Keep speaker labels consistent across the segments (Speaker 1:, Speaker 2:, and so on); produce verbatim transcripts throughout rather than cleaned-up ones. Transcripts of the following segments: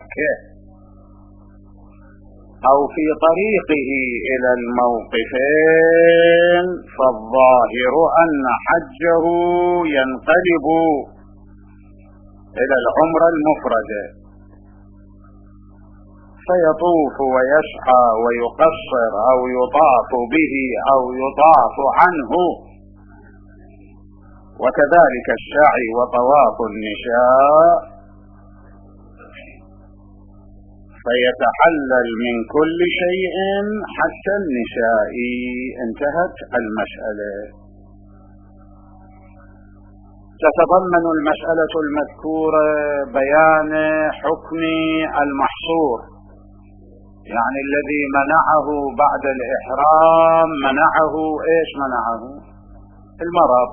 Speaker 1: مكة أو في طريقه إلى الموقفين فالظاهر أن حجه ينقلب إلى العمرة المفردة، فيطوف ويسعى ويقصر أو يطاف به أو يطاف عنه، وكذلك السعي وطواف النساء، فيتحلل من كل شيء حتى النساء. انتهت المسألة. تتضمن المسألة المذكورة بيان حكم المحصور، يعني الذي منعه بعد الإحرام منعه ايش؟ منعه المرض،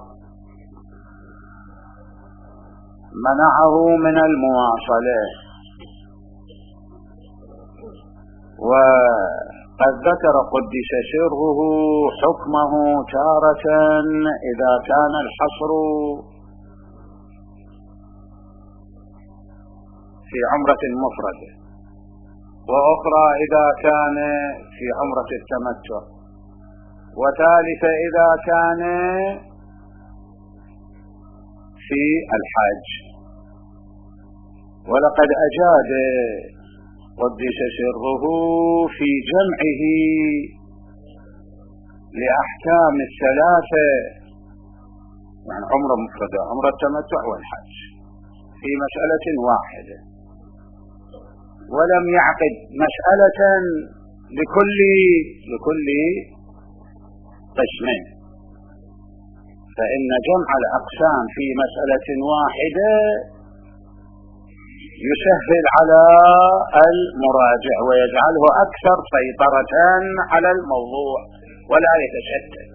Speaker 1: منعه من المواصلة. وقد ذكر قدس سره حكمه تارة إذا كان الحصر في عمرة مفردة، وأخرى إذا كان في عمرة التمتع، وثالثة إذا كان في الحج. ولقد أجاد قدس سره في جمعه لأحكام الثلاثة، يعني عمرة مفردة، عمرة التمتع والحج، في مسألة واحدة، ولم يعقد مسألة لكل لكل قسمين، فإن جمع الأقسام في مسألة واحدة يسهل على المراجع ويجعله أكثر سيطرة على الموضوع ولا يتشتت.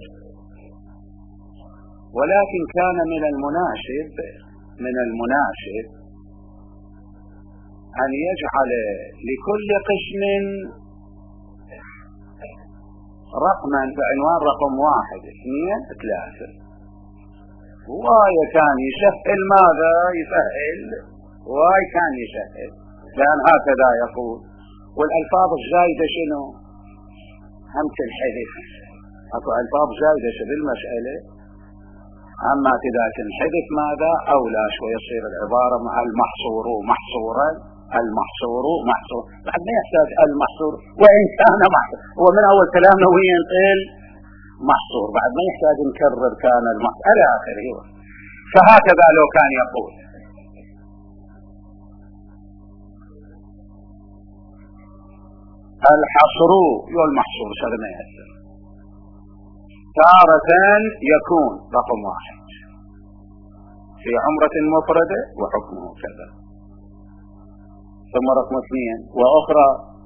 Speaker 1: ولكن كان من المناسب من المناسب أن يجعل لكل قسم رقما بعنوان رقم واحد اثنين ثلاثة، واي كان يسهل ماذا يسهل واي كان يسهل، لأن هكذا يقول. والألفاظ الزايدة شنو؟ همس الحذف، اكو ألفاظ زايدة في المسألة، أما إذا تنحذف ماذا أولى شوي يصير العبارة مع المحصور محصورا، المحصور محصور، بعد ما يحتاج المحصور وإن كان محصور، هو من أول كلامنا وهي ينقل محصور، بعد ما يحتاج نكرر كان المحصور إلى آخره. فهكذا لو كان يقول الحصر والمحصور هذا ما يأثر، تارة يكون رقم واحد في عمرة مفردة وحكمه كذا، ثم رقم اثنين وأخرى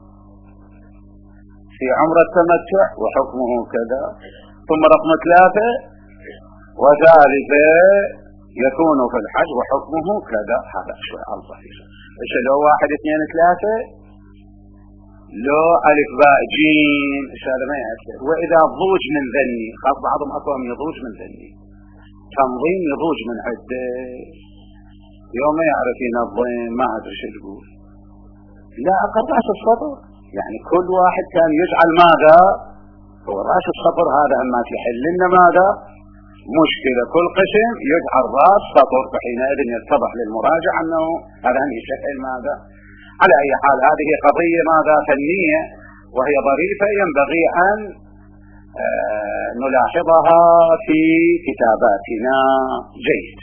Speaker 1: في عمرة تمتع وحكمه كذا، ثم رقم ثلاثة وثالثة يكون في الحج وحكمه كذا. هذا شوي ألطف. إيش لو واحد اثنين ثلاثة لو ألف باء جيم هذا ما يأثر. وإذا ضوج من ذني، خاص بعضهم أقوم يضوج من ذني، تنظيم يضوج من عدة، يوم ما يعرف ينظم ما أدري شو تقول، لا أقل رأس السطر، يعني كل واحد كان يجعل ماذا هو رأس السطر، هذا أما تحل لنا ماذا مشكلة، كل قسم يجعل رأس سطر، فحينئذ يتضح للمراجع أنه هذا يسهل ماذا. على أي حال هذه قضية ماذا فنية وهي ظريفة ينبغي أن آه نلاحظها في كتاباتنا جيد.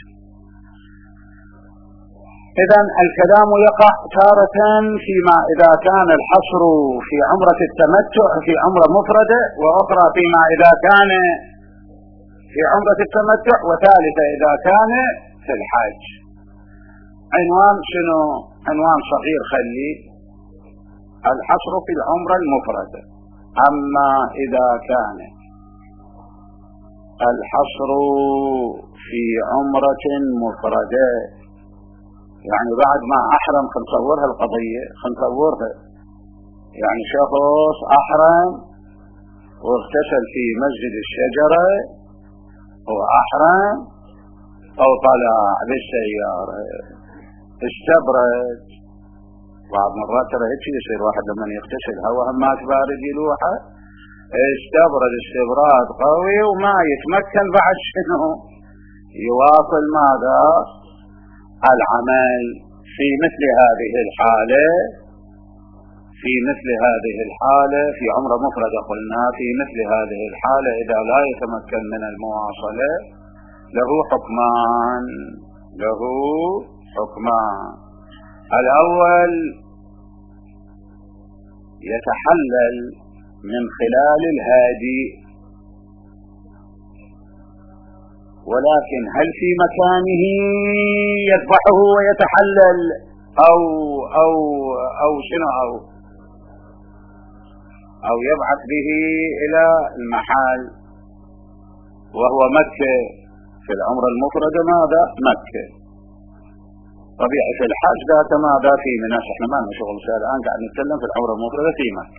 Speaker 1: إذن الكلام يقع تارة فيما إذا كان الحصر في عمرة التمتع في عمرة مفردة، وأخرى فيما إذا كان في عمرة التمتع، وثالثة إذا كان في الحج. عنوان شنو؟ عنوان صغير خلي الحصر في العمرة المفردة. أما إذا كان الحصر في عمرة مفردة، يعني بعد ما أحرم خنصورها القضية خنصورها، يعني شخص أحرم واغتسل في مسجد الشجرة وأحرم أو طلع بالسيارة استبرد بعض مرات ترى هيك يصير واحد لما يغتسل هواء همات بارد يلوحه استبرد استبراد قوي وما يتمكن بعد شنو يواصل ماذا العمل. في مثل هذه الحالة في مثل هذه الحالة في عمرة مفردة قلنا في مثل هذه الحالة إذا لا يتمكن من المواصلة له حكمان له حكمان. الأول يتحلل من خلال الهادي، ولكن هل في مكانه يذبحه ويتحلل أو أو أو شنو أو أو يبعث به إلى المحل وهو مكة؟ في العمرة المفردة ماذا؟ مكة. طبيعي في الحج ذات ماذا؟ في منى. احنا ما لنا شغل الآن قاعد نتكلم في العمرة المفردة في مكة.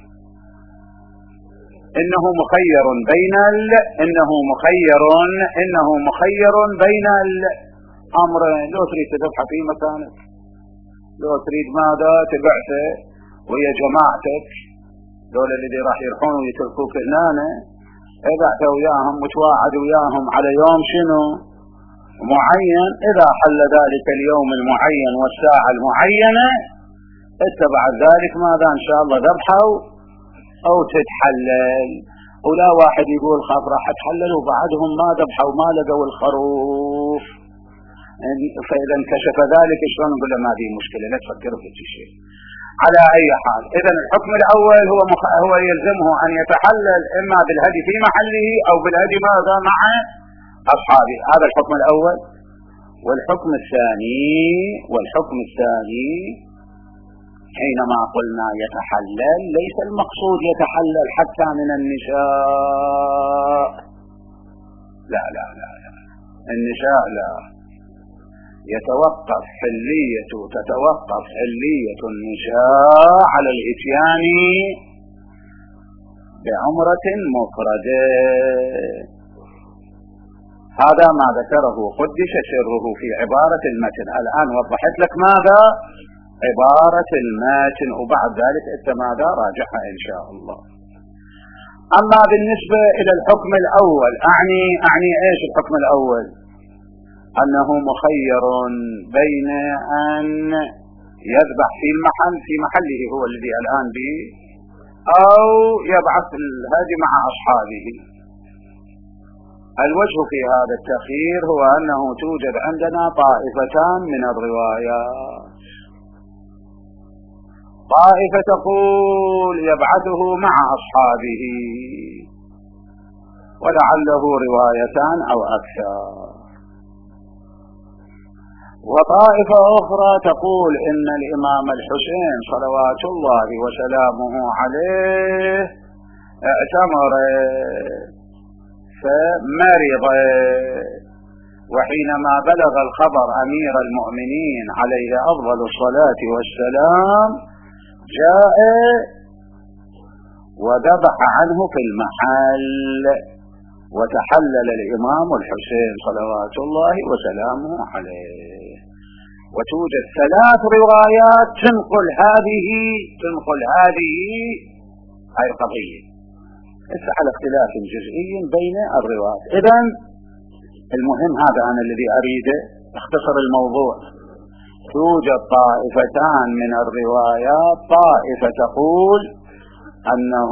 Speaker 1: إنه مخير بين ال إنه مخير إنه مخير بين الأمرين. لو تريد تذبح في مكانك، لو تريد ماذا تبعثه ويا جماعتك دول اللي راح يروحون ويتركوك هنا، ابعث وياهم متواعد وياهم على يوم شنو معين. إذا حل ذلك اليوم المعين والساعة المعينة اتبع ذلك ماذا إن شاء الله ذبحه أو تتحلل. ولا واحد يقول خاف راح اتحلل وبعدهم ما ذبحوا ما لقوا الخروف، فإذا انكشف ذلك شلون نقول له ما في مشكلة لا تفكروا في شيء. على أي حال إذا الحكم الأول هو مخ... هو يلزمه أن يتحلل إما بالهدي في محله أو بالهدي ماذا مع أصحابه. هذا الحكم الأول. والحكم الثاني والحكم الثاني حينما قلنا يتحلل ليس المقصود يتحلل حتى من النساء، لا لا لا, لا. النساء لا، يتوقف حلية تتوقف حلية النساء على الإتيان بعمرة مفردة. هذا ما ذكره قدس سره في عبارة المتن. الآن وضحت لك ماذا عبارة المتن، وبعد ذلك انت ماذا راجعها إن شاء الله. أما بالنسبة إلى الحكم الأول أعني أعني إيش الحكم الأول؟ أنه مخير بين أن يذبح في المحل في محله هو الذي الآن به أو يبعث الهادي مع أصحابه. الوجه في هذا التخيير هو أنه توجد عندنا طائفتان من الروايات. طائفة تقول يبعثه مع أصحابه ولعله روايتان أو أكثر، وطائفة أخرى تقول إن الإمام الحسين صلوات الله وسلامه عليه اعتمر فمرض، وحينما بلغ الخبر أمير المؤمنين عليه أفضل الصلاة والسلام جاء وذبح عنه في المحل وتحلل الإمام الحسين صلوات الله وسلامه عليه. وتوجد ثلاث روايات تنقل هذه تنقل هذه هاي القضية على اختلاف جزئي بين الروايات. إذن المهم هذا أنا الذي أريده اختصر الموضوع. توجد طائفتان من الروايات، طائفة تقول أنه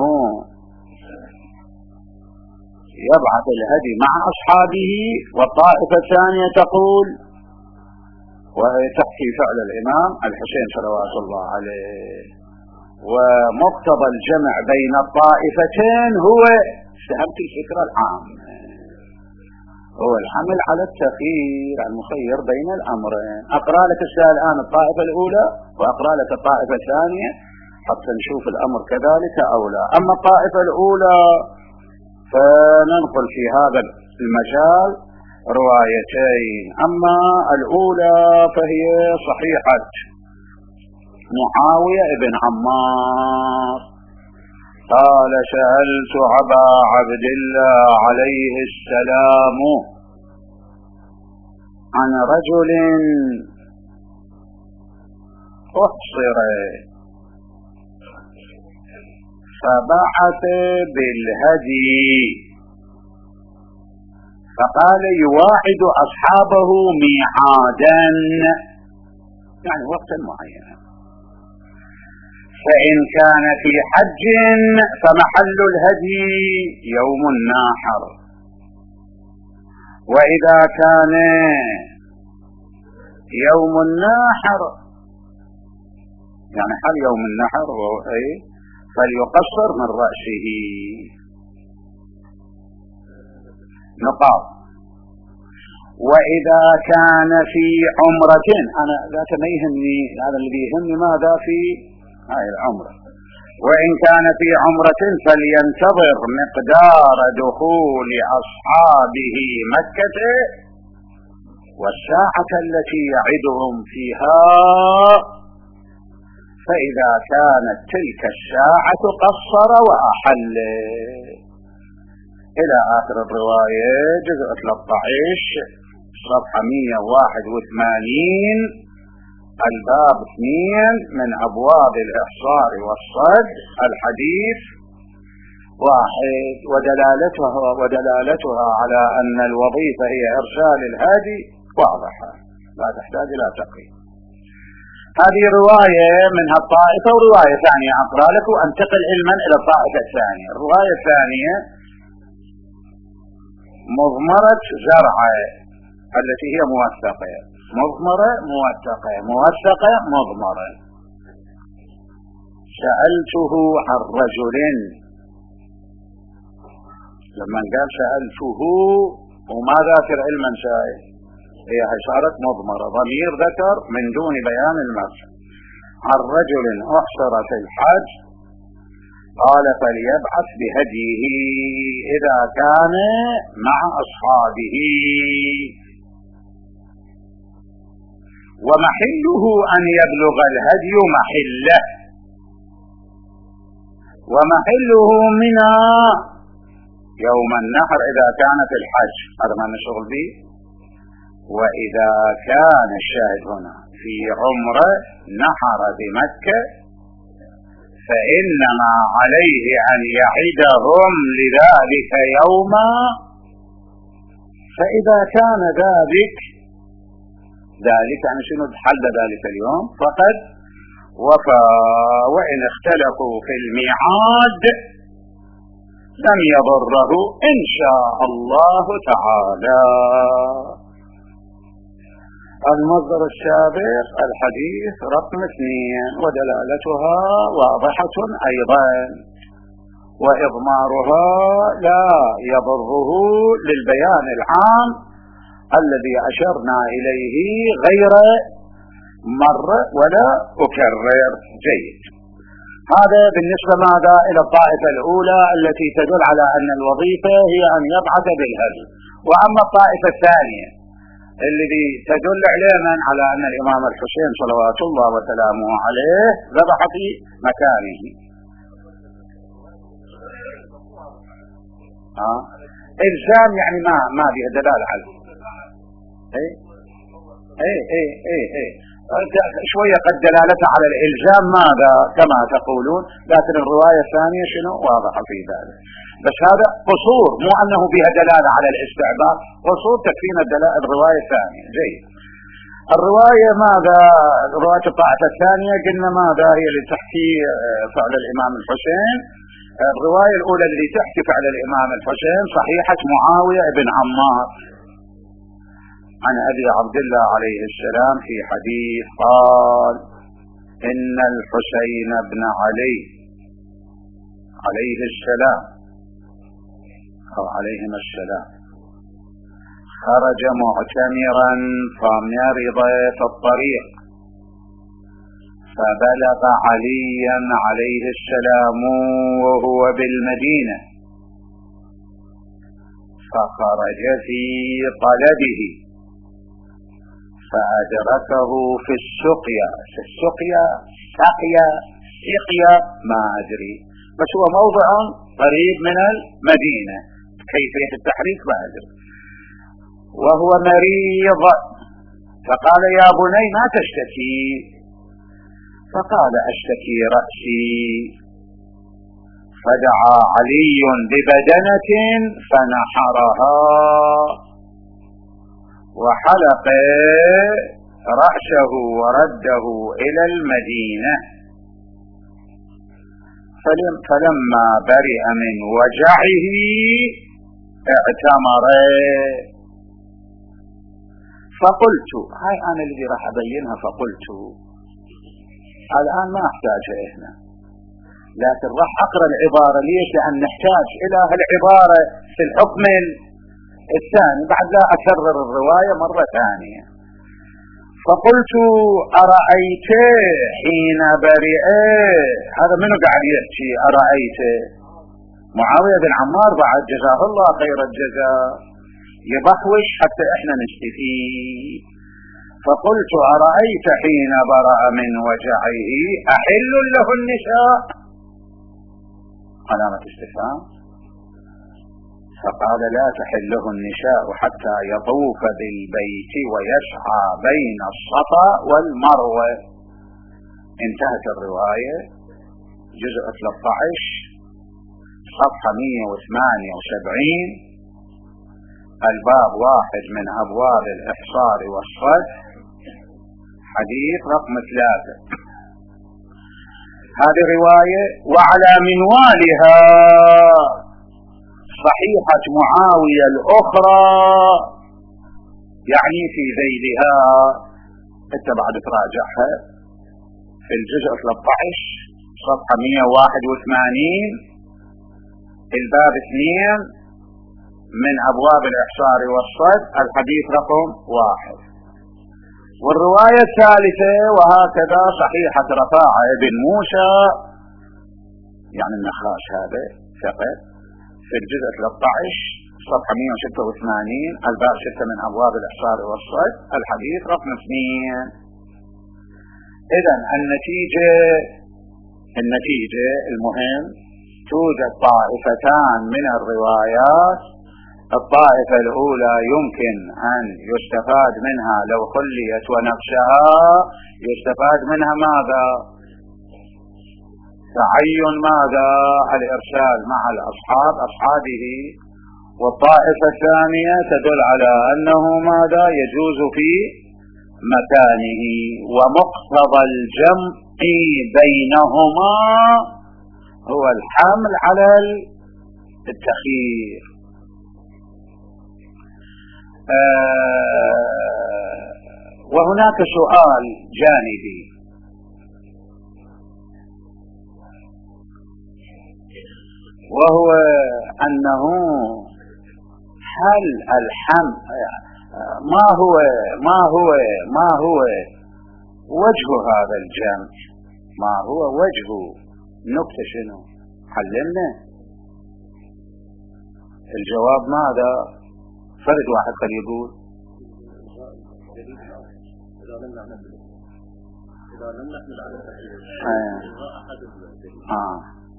Speaker 1: يبعث الهدي مع أصحابه، والطائفة الثانية تقول وتحكي فعل الإمام الحسين صلوات الله عليه. ومقتضى الجمع بين الطائفتين هو استهمت الفكرة العامة، هو الحمل على التخيير المخير بين الأمرين. أقرأ لك الآن الطائفة الأولى وأقرأ لك الطائفة الثانية حتى نشوف الأمر كذلك أو لا. أما الطائفة الأولى فننقل في هذا المجال روايتين. أما الأولى فهي صحيحة معاوية بن عمار قال سألت أبا عبد الله عليه السلام عن رجل أحصر فبعث بالهدي فقال يواعد أصحابه ميعادا يعني وقتا معينا، فإن كان في حج فمحل الهدي يوم الناحر، وإذا كان يوم الناحر يعني حل يوم النحر فليقصر من رأسه. نقاط. وإذا كان في عمرة، أنا ذات ما يهمني، هذا الذي يهمني ماذا في هاي العمرة. وإن كان في عمرة فلينتظر مقدار دخول أصحابه مكة والساعة التي يعدهم فيها، فإذا كانت تلك الساعة قصر وأحل. إلى آخر الرواية جزء ثلاثة عشر صفحة مئة وواحد وثمانين الباب اثنين من أبواب الإحصار والصد، الحديث واحد. ودلالتها ودلالتها على أن الوظيفة هي إرسال الهادي واضحة لا تحتاج إلى تقييد. هذه رواية من الطائفة، ورواية ثانية أقرأ لك وأنتقل علما إلى الطائفة الثانية. الرواية الثانية مضمرة زرعة التي هي موثقة، مضمرة موثقة، موثقة مضمرة. سألته عن رجل، لما قال سألته وما ذاكر علما شايف، هي صارت مضمرة، ضمير ذكر من دون بيان المرجع. عن رجل أحصر في الحج قال فليبعث بهديه إذا كان مع أصحابه، ومحله أن يبلغ الهدي محله، ومحله منى يوم النحر إذا كان في الحج. هذا ما نشغل به. وإذا كان الشاهد هنا في عمره نحر بمكة فإنما عليه أن يعدهم لذلك يوما، فإذا كان ذلك ذلك يعني شنو حل ذلك اليوم فقد وفى. وإن اختلفوا في الميعاد لم يضره إن شاء الله تعالى. المصدر السابق الحديث رقم اثنين، ودلالتها واضحة أيضا، وإضمارها لا يضره للبيان العام الذي أشرنا إليه غير مرة ولا أكرر. جيد. هذا بالنسبة ماذا إلى الطائفة الأولى التي تدل على أن الوظيفة هي أن يبعث بالهدي. وأما الطائفة الثانية الذي تدل علما على أن الإمام الحسين صلوات الله وسلامه عليه ذبح في مكانه. آه. إلزام يعني ما ما به دلالة عليه. إيه إيه إيه إيه إيه شوية قد دلالته على الإلزام ماذا كما تقولون، لكن الرواية الثانية شنو واضحة في ذلك. بس هذا قصور، مو أنه بها دلالة على الاستعباد، قصور تكفينا الرواية الثانية. جيد. الرواية ماذا رواية الطائفة الثانية قلنا ماذا هي اللي تحكي فعل الإمام الحسين. الرواية الأولى اللي تحكي فعل الإمام الحسين صحيحة معاوية بن عمار عن أبي عبد الله عليه السلام في حديث قال إن الحسين بن علي عليه السلام أو عليهما السلام خرج معتمرا فمرض في الطريق فبلغ عليا عليه السلام وهو بالمدينة فخرج في طلبه فأدركه في السقيا. في السقيا سقيا سقيا ما أدري، بس هو موضع قريب من المدينة، كيفية التحريك ما أدري. وهو مريض فقال يا بني ما تشتكي؟ فقال أشتكي رأسي، فدعا علي ببدنة فنحرها وحلق رأسه ورده إلى المدينة. فلما برئ من وجعه اعتمر. فقلت، هاي أنا الذي راح أبينها، فقلت الآن ما أحتاجها هنا، لكن راح أقرأ العبارة. ليش؟ لأن نحتاج إلى هالعبارة في الحكم الثاني بعد لا أكرر الرواية مرة ثانية. فقلت أرأيت حين برئ، هذا منو قاعد يحكي؟ أرأيت معاوية بن عمار بعد جزاه الله خير الجزاء، يبحوش حتى احنا نستفيد. فقلت أرأيت حين برأ من وجعه أحل له النساء؟ علامة استفهام. فقال لا تحله النساء حتى يطوف بالبيت ويسعى بين الصفا والمروة. انتهت الرواية. جزء ثلاثة عشر صفحة مئة وثمانية وسبعين، الباب واحد من أبواب الإحصار والصد، حديث رقم ثلاثة. هذه رواية. وعلى منوالها صحيحة معاوية الأخرى، يعني في ذيلها، انت بعد تراجعها في الجزء ثلاثة عشر صفحة مئة وواحد وثمانين، الباب اثنين من أبواب الإحصار والصد، الحديث رقم واحد. والرواية الثالثة وهكذا صحيحة رفاعة بن موسى، يعني النخاش هذا فقط، في الجزء ثلاثة عشر صفحة مئة وستة وثمانين، الباب ستة من أبواب الإحصار والصد، الحديث رقم اثنين. إذن النتيجة النتيجة المهم، توجد طائفتان من الروايات. الطائفة الأولى يمكن أن يستفاد منها لو خليت ونفسها، يستفاد منها ماذا؟ تعين ماذا؟ الإرسال مع الأصحاب أصحابه. والطائفة الثانية تدل على أنه ماذا؟ يجوز في مكانه. ومقتضى الجمع بينهما هو الحمل على التخيير. آه وهناك سؤال جانبي، وهو أنه هل الحمل ما هو ما هو ما هو وجه هذا الجمع؟ ما هو وجه نكتة؟ شنو حللنا؟ الجواب ماذا؟ فرد واحد قد يقول. إذا لم نحمل إذا لم نحمل على آه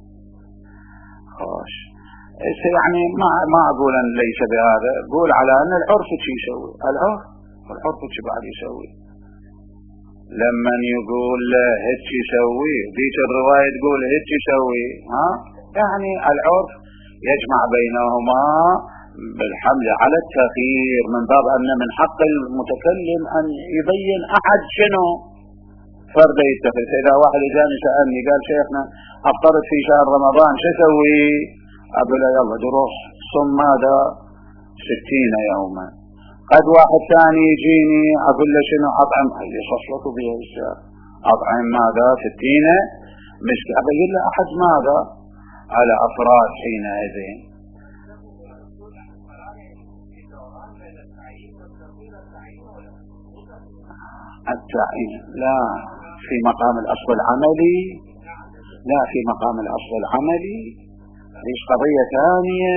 Speaker 1: خوش. يعني ما ما أقول أن ليس بهذا، أقول على أن العرف شو يسوي؟ العرف العرف شو بعد يسوي؟ لما يقول هيك يسوي، ديك الرواية تقول هيك يسوي، ها؟ يعني العرف يجمع بينهما بالحمل على التخيير، من باب أن من حق المتكلم أن يبين أحد شنو فرد يتخذ. إذا واحد جاني سألني قال شيخنا أفطرت في شهر رمضان شو أسوي؟ أقول له يلا دروح صم ماذا؟ ستين يوما. قد واحد ثاني يجيني أقول له شنو أطعم؟ يصفلته بها الشهر، أطعم ماذا؟ ستين مسكين. أبين له أحد ماذا؟ على أفراد حينئذ. التعيين لا في مقام الأصل العملي، لا في مقام الأصل العملي، ليش قضية ثانية.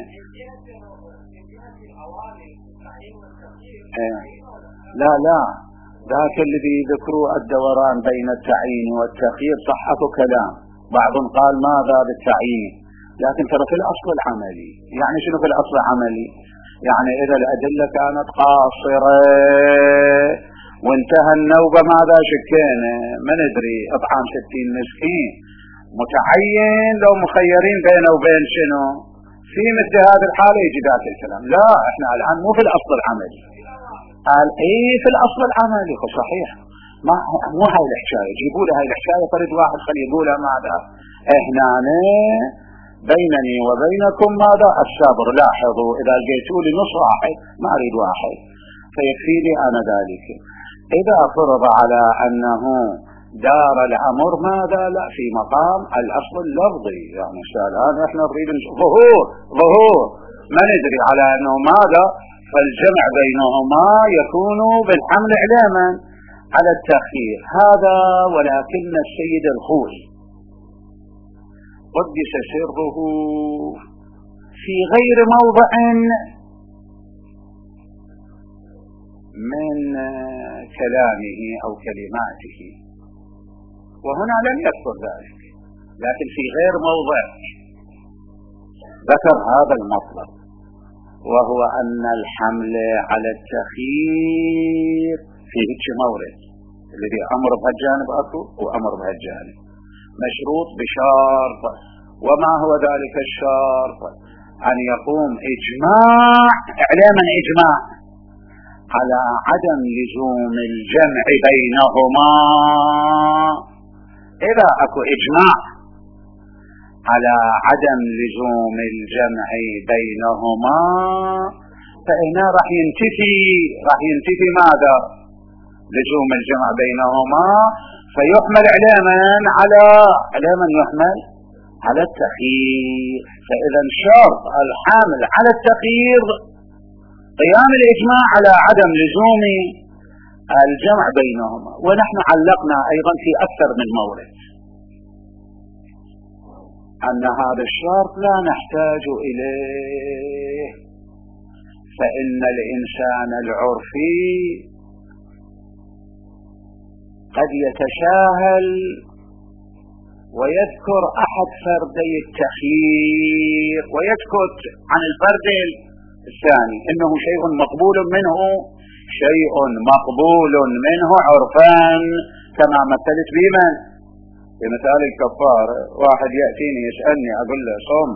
Speaker 1: لا لا ذاك الذي ذكروا الدوران بين التعيين والتخيير صحة كلام، بعض قال ماذا بالتعيين، لكن ترى في الأصل العملي. يعني شنو في الأصل العملي؟ يعني إذا الأدلة كانت قاصرة وانتهى النوبة ماذا شكينا ما ندري اطعام ستين مسكين متعين لو مخيرين بينه وبين شنو في مثل هذه الحالة يجي ذات الكلام. لا احنا الآن مو في الأصل العملي، قال ايه في الأصل العملي صحيح، ما مو هاي الحكاية جيبوا لها هاي الحكاية فرد واحد خلي يقولها ماذا احنا بينني وبينكم ماذا الصبر. لاحظوا اذا لقيتوا لي نص واحد ما اريد واحد فيكفي لي انا ذلك. اذا فرض على انه دار الامر ماذا لا في مقام الاصل اللفظي، يعني الان احنا نريد ظهور ظهور ما ندري على انه ماذا، فالجمع بينهما يكون بالحمل علما على التأخير هذا. ولكن السيد الخوئي قدس سره في غير موضع من كلامه أو كلماته، وهنا لم يذكر ذلك، لكن في غير موضع ذكر هذا المطلب، وهو أن الحمل على التأخير في هيك مورد الذي أمر بهالجانب أكو وأمر بهالجانب مشروط بشرط. وما هو ذلك الشرط؟ أن يقوم إجماع إعلاما إجماع على عدم لزوم الجمع بينهما. إذا أكو إجماع على عدم لزوم الجمع بينهما فهنا راح ينتفي راح ينتفي ماذا؟ لزوم الجمع بينهما، فيحمل علما على علما يحمل على التأخير. فإذا شرط الحامل على التأخير قيام الإجماع على عدم لزوم الجمع بينهما. ونحن علقنا أيضا في أكثر من مورد أن هذا الشرط لا نحتاج إليه، فإن الإنسان العرفي قد يتساهل ويذكر أحد فردي التخيير ويسكت عن الفرد الثاني، إنه شيء مقبول منه شيء مقبول منه عرفا، كما مثلت بمن بمثال الكفار. واحد يأتيني يسألني أقول له صم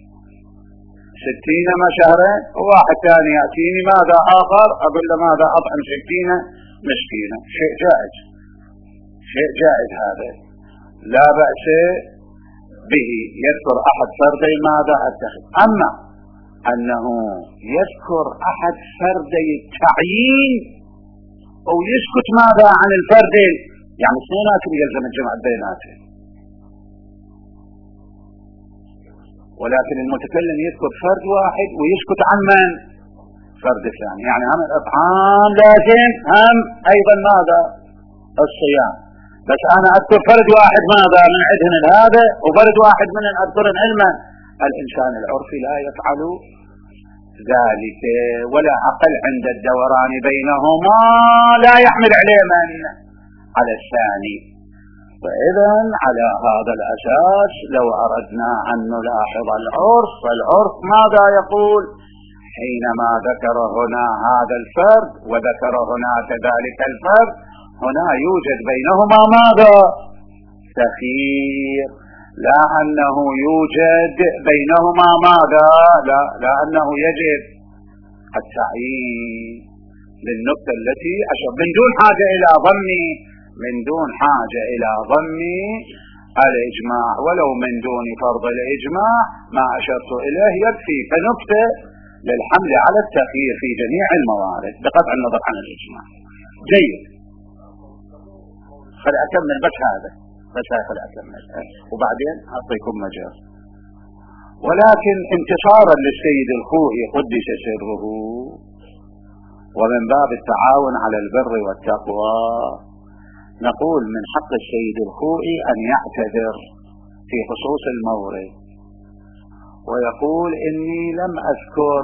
Speaker 1: ستين ما شهرين، وواحد ثاني يأتيني ماذا آخر أقول له ماذا أطعم ستين مسكينة. شيء جائز شيء جائز هذا لا بأس به، يذكر أحد فردي ماذا أتخذ. أما أنه يذكر أحد فردي التعيين أو يسكت ماذا عن الفردين، يعني اثنيناتهم يلزم الجمع بيناتهم، ولكن المتكلم يذكر فرد واحد ويسكت عن من؟ فرد ثاني. يعني هم الإطعام لازم هم أيضا ماذا؟ الصيام. بس أنا أذكر فرد واحد ماذا من عندهن هذا وفرد واحد من أذكر علما. الإنسان العرفي لا يفعل ذلك، ولا أقل عند الدوران بينهما لا يحمل علما على الثاني. فإذا على هذا الأساس لو أردنا أن نلاحظ العرف، فالعرف ماذا يقول حينما ذكر هنا هذا الفرد وذكر هنا كذلك الفرد، هنا يوجد بينهما ماذا؟ تخيير، لا أنه يوجد بينهما ماذا؟ لا, لا أنه يجب التعيين للنقطة التي أشرت من دون حاجة إلى ضمني من دون حاجة إلى ضمني الإجماع، ولو من دون فرض الإجماع ما أشرت إليه يكفي كنقطة للحمل على التخيير في جميع الموارد بقطع النظر عن الإجماع. جيد، خلي أكمل بس هذا بس خلي أكمل وبعدين أعطيكم مجال. ولكن انتصارا للسيد الخوئي قدس سره، ومن باب التعاون على البر والتقوى، نقول من حق السيد الخوئي أن يعتذر في خصوص المورد ويقول إني لم أذكر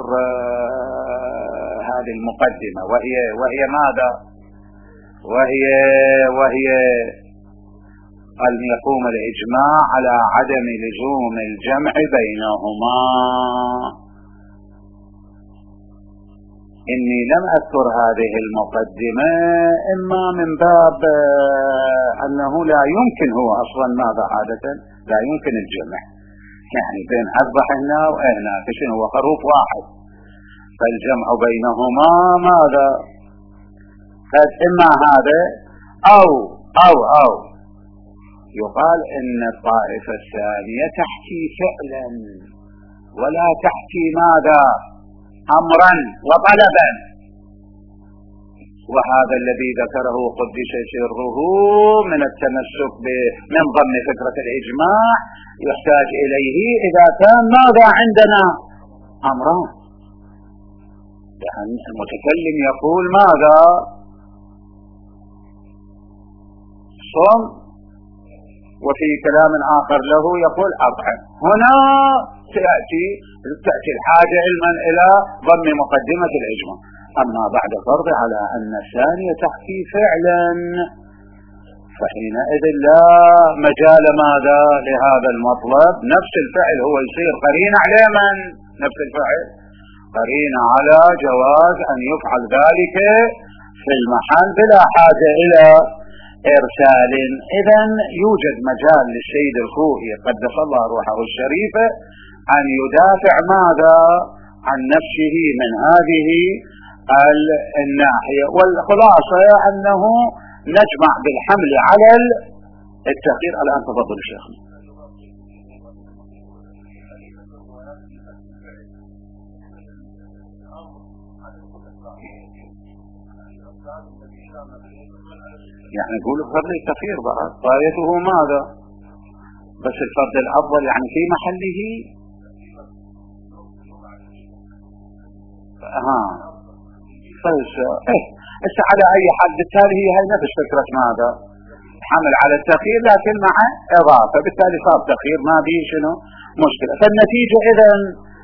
Speaker 1: هذه المقدمة، وهي وهي ماذا؟ وهي وهي أن يقوم الإجماع على عدم لزوم الجمع بينهما. إني لم أذكر هذه المقدمة إما من باب أنه لا يمكن، هو أصلا ماذا عادة لا يمكن الجمع، يعني بين أذبح هنا وهنا كشن هو خروف واحد، فالجمع بينهما ماذا قد إما هذا أو أو أو يقال إن الطائفة الثانية تحكي فعلا ولا تحكي ماذا أمرا وطلبا، وهذا الذي ذكره قدس سره من التمسك من ضمن فكرة الإجماع يحتاج إليه إذا كان ماذا عندنا أمران، يعني المتكلم يقول ماذا صم، وفي كلام آخر له يقول أطعم، هنا تأتي تأتي الحاجة علما إلى ضم مقدمة الإجماع. أما بعد فرض على أن الثانية تحكي فعلا فحينئذ لا مجال ماذا لهذا المطلب، نفس الفعل هو يصير قرينة على من؟ نفس الفعل قرينة على جواز أن يفعل ذلك في المحل بلا حاجة إلى إرسال. إذن يوجد مجال للسيد الخوئي قدس الله روحه الشريفة أن يدافع ماذا عن نفسه من هذه الناحية، والخلاصة أنه نجمع بالحمل على التأخير. الآن تفضل شيخنا. يعني نقول بفضل التأخير بعد غايته ماذا؟ بس الفرد الأفضل يعني في محله. ها فلس إيه إيش على أي حد، بالتالي هي هاي نفس فكرة ماذا؟ حمل على التأخير لكن مع إضافة، بالتالي صار تأخير ما به شنو مشكلة. فالنتيجة إذن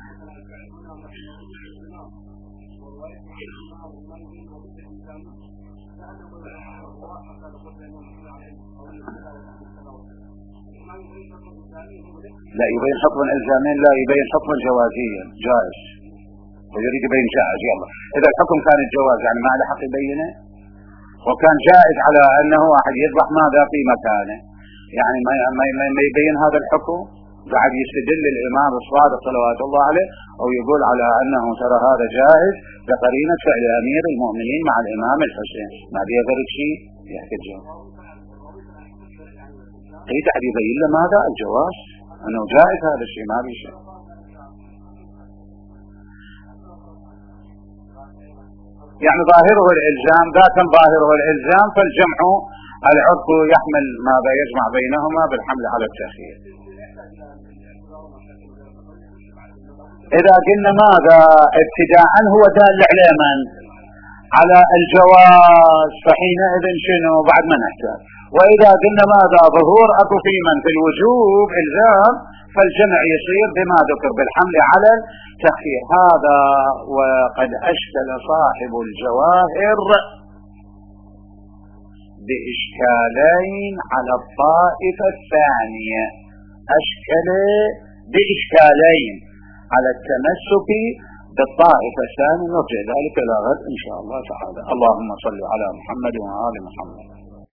Speaker 1: لا يبين حكما إلزاميا، لا يبين حكما جوازيا جائز، ويريد يبين جائز. يلا إذا الحكم كان الجواز يعني ما له حق يبينه، وكان جائز على أنه واحد يذبح ماذا في مكانه، يعني ما ما يبين هذا الحكم، قاعد يستدل الإمام الصادق صلوات الله عليه أو يقول على أنه ترى هذا جائز بقرينة فعل أمير المؤمنين مع الإمام الحسين، ما بيقدر شيء يحكي الجواز. قيد قاعد يبين له ماذا الجواز، أنه جائز هذا الشيء ما بيشي. يعني ظاهره الإلزام، ذاك ظاهره الإلزام، فالجمع العرف يحمل ماذا يجمع بينهما بالحمل على التأخير. إذا قلنا ماذا ابتداء هو دال على من؟ على الجواز، فحينئذ شنو بعد ما نحتاج. وإذا قلنا ماذا ظهور أكو في من في الوجوب إلزام، فالجمع يصير بما ذكر بالحمل على التأخير. هذا وقد أشكل صاحب الجواهر بإشكالين على الطائفة الثانية، أشكل بإشكالين على التمسك بالطائفة الثانية، نرجع ذلك إلى غد إن شاء الله تعالى. اللهم صل على محمد وآل محمد.